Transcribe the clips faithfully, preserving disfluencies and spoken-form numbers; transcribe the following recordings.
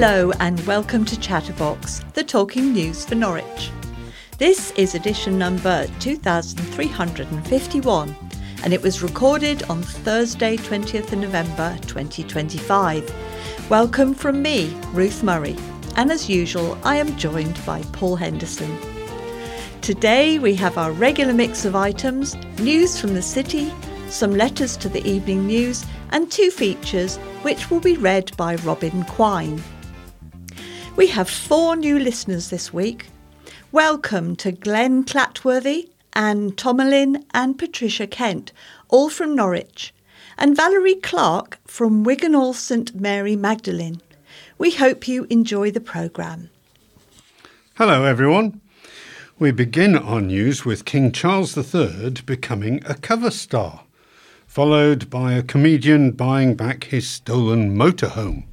Hello and welcome to Chatterbox, the talking news for Norwich. This is edition number two thousand three hundred fifty-one and it was recorded on Thursday twentieth of November twenty twenty-five. Welcome from me, Ruth Murray, and as usual I am joined by Paul Henderson. Today we have our regular mix of items, news from the city, some letters to the evening news and two features which will be read by Robin Quine. We have four new listeners this week. Welcome to Glenn Clatworthy, Anne Tomalin and Patricia Kent, all from Norwich, and Valerie Clark from Wigan Saint Mary Magdalene. We hope you enjoy the programme. Hello everyone. We begin our news with King Charles the Third becoming a cover star, followed by a comedian buying back his stolen motorhome.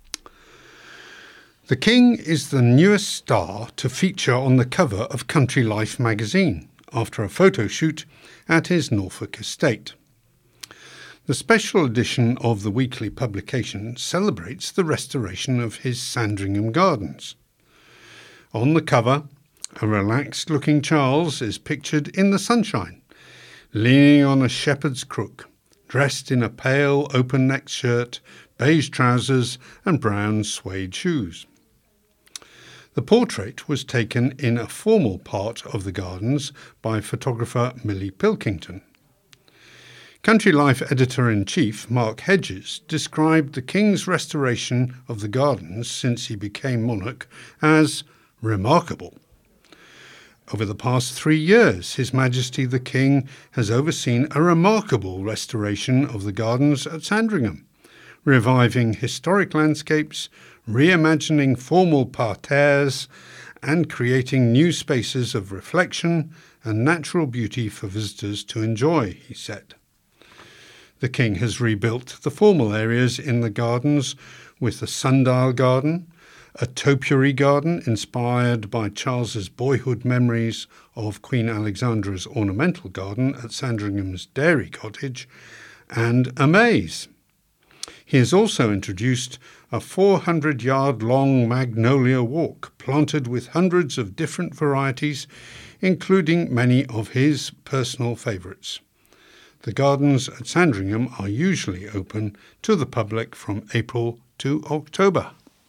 The King is the newest star to feature on the cover of Country Life magazine after a photo shoot at his Norfolk estate. The special edition of the weekly publication celebrates the restoration of his Sandringham Gardens. On the cover, a relaxed-looking Charles is pictured in the sunshine, leaning on a shepherd's crook, dressed in a pale open-necked shirt, beige trousers and brown suede shoes. The portrait was taken in a formal part of the gardens by photographer Millie Pilkington. Country Life editor-in-chief Mark Hedges described the King's restoration of the gardens since he became monarch as remarkable. Over the past three years, His Majesty the King has overseen a remarkable restoration of the gardens at Sandringham, reviving historic landscapes, reimagining formal parterres, and creating new spaces of reflection and natural beauty for visitors to enjoy, he said. The King has rebuilt the formal areas in the gardens with the Sundial Garden, a topiary garden inspired by Charles's boyhood memories of Queen Alexandra's ornamental garden at Sandringham's Dairy Cottage, and a maze. He has also introduced a four hundred yard long magnolia walk planted with hundreds of different varieties, including many of his personal favourites. The gardens at Sandringham are usually open to the public from April to October.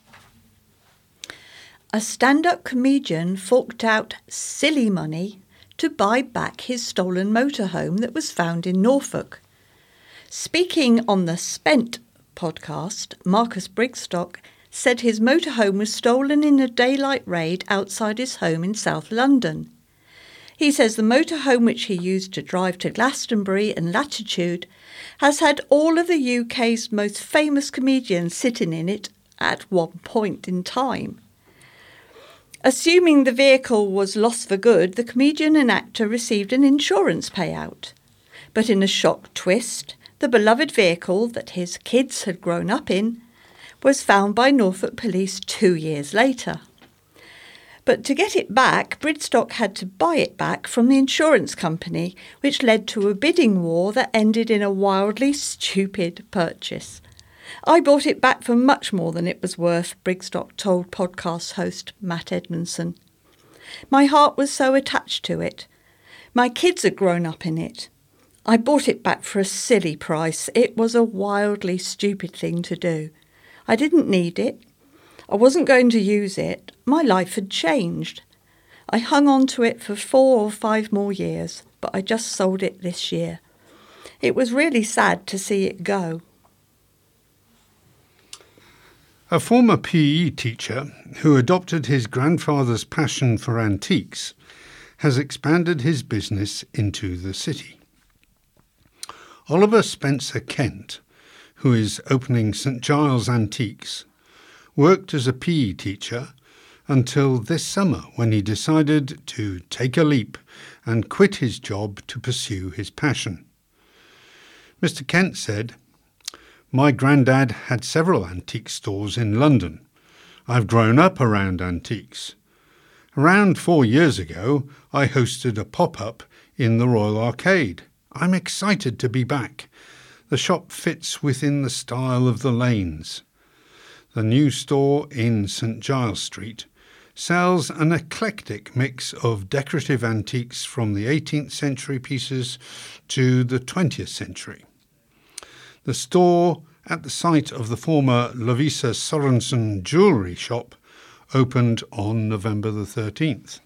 A stand-up comedian forked out silly money to buy back his stolen motorhome that was found in Norfolk. Speaking on the Spent podcast, Marcus Brigstock said his motorhome was stolen in a daylight raid outside his home in South London. He says the motorhome which he used to drive to Glastonbury and Latitude has had all of the U K's most famous comedians sitting in it at one point in time. Assuming the vehicle was lost for good, the comedian and actor received an insurance payout. But in a shock twist, the beloved vehicle that his kids had grown up in was found by Norfolk police two years later. But to get it back, Bridstock had to buy it back from the insurance company, which led to a bidding war that ended in a wildly stupid purchase. I bought it back for much more than it was worth, Brigstock told podcast host Matt Edmondson. My heart was so attached to it. My kids had grown up in it. I bought it back for a silly price. It was a wildly stupid thing to do. I didn't need it. I wasn't going to use it. My life had changed. I hung on to it for four or five more years, but I just sold it this year. It was really sad to see it go. A former P E teacher who adopted his grandfather's passion for antiques has expanded his business into the city. Oliver Spencer Kent, who is opening St Giles Antiques, worked as a P E teacher until this summer when he decided to take a leap and quit his job to pursue his passion. Mister Kent said, "My granddad had several antique stores in London. I've grown up around antiques. Around four years ago, I hosted a pop-up in the Royal Arcade. I'm excited to be back. The shop fits within the style of the lanes. The new store in St Giles Street sells an eclectic mix of decorative antiques from the eighteenth century pieces to the twentieth century. The store at the site of the former Lovisa Sorensen jewellery shop opened on November the thirteenth.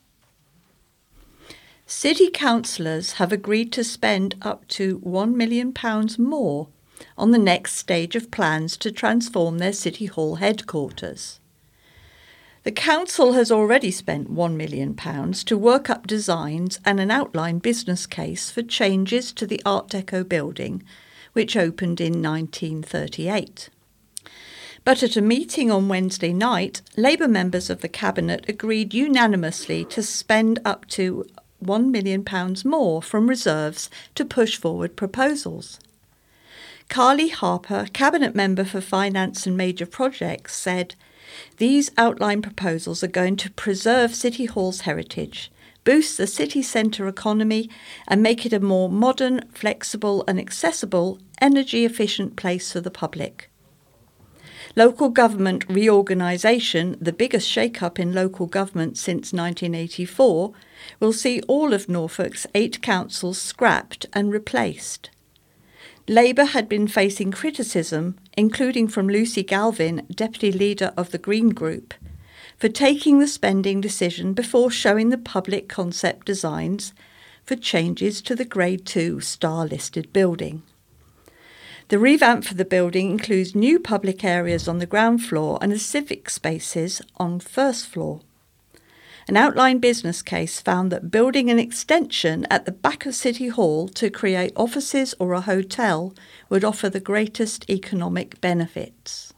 City councillors have agreed to spend up to one million pounds more on the next stage of plans to transform their City Hall headquarters. The council has already spent one million pounds to work up designs and an outline business case for changes to the Art Deco building, which opened in nineteen thirty-eight. But at a meeting on Wednesday night, Labour members of the Cabinet agreed unanimously to spend up to one million pounds more from reserves to push forward proposals. Carly Harper, Cabinet Member for Finance and Major Projects, said, "These outline proposals are going to preserve City Hall's heritage, boost the city centre economy and make it a more modern, flexible and accessible, energy-efficient place for the public." Local government reorganisation, the biggest shake-up in local government since nineteen eighty-four, will see all of Norfolk's eight councils scrapped and replaced. Labour had been facing criticism, including from Lucy Galvin, Deputy Leader of the Green Group, for taking the spending decision before showing the public concept designs for changes to the Grade two star-listed building. The revamp for the building includes new public areas on the ground floor and the civic spaces on first floor. An outline business case found that building an extension at the back of City Hall to create offices or a hotel would offer the greatest economic benefits.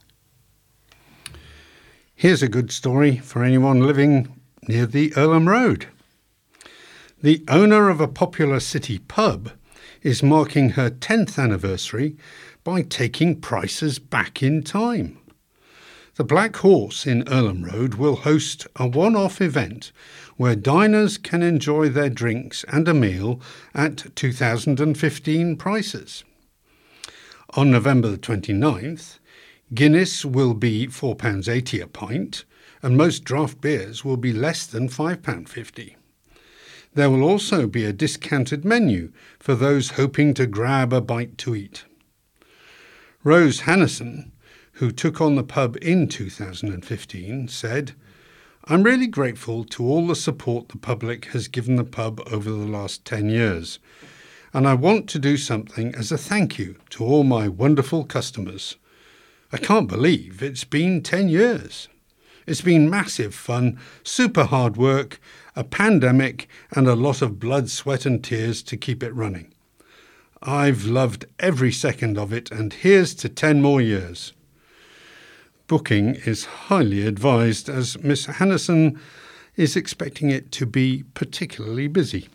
Here's a good story for anyone living near the Earlham Road. The owner of a popular city pub is marking her tenth anniversary by taking prices back in time. The Black Horse in Earlham Road will host a one-off event where diners can enjoy their drinks and a meal at two thousand fifteen prices. On November the twenty-ninth, Guinness will be four pounds eighty a pint and most draft beers will be less than five pounds fifty. There will also be a discounted menu for those hoping to grab a bite to eat. Rose Hannison, who took on the pub in two thousand fifteen, said, "I'm really grateful to all the support the public has given the pub over the last ten years, and I want to do something as a thank you to all my wonderful customers. I can't believe it's been ten years. It's been massive fun, super hard work, a pandemic and a lot of blood, sweat and tears to keep it running. I've loved every second of it and here's to ten more years." Booking is highly advised as Miss Hannison is expecting it to be particularly busy.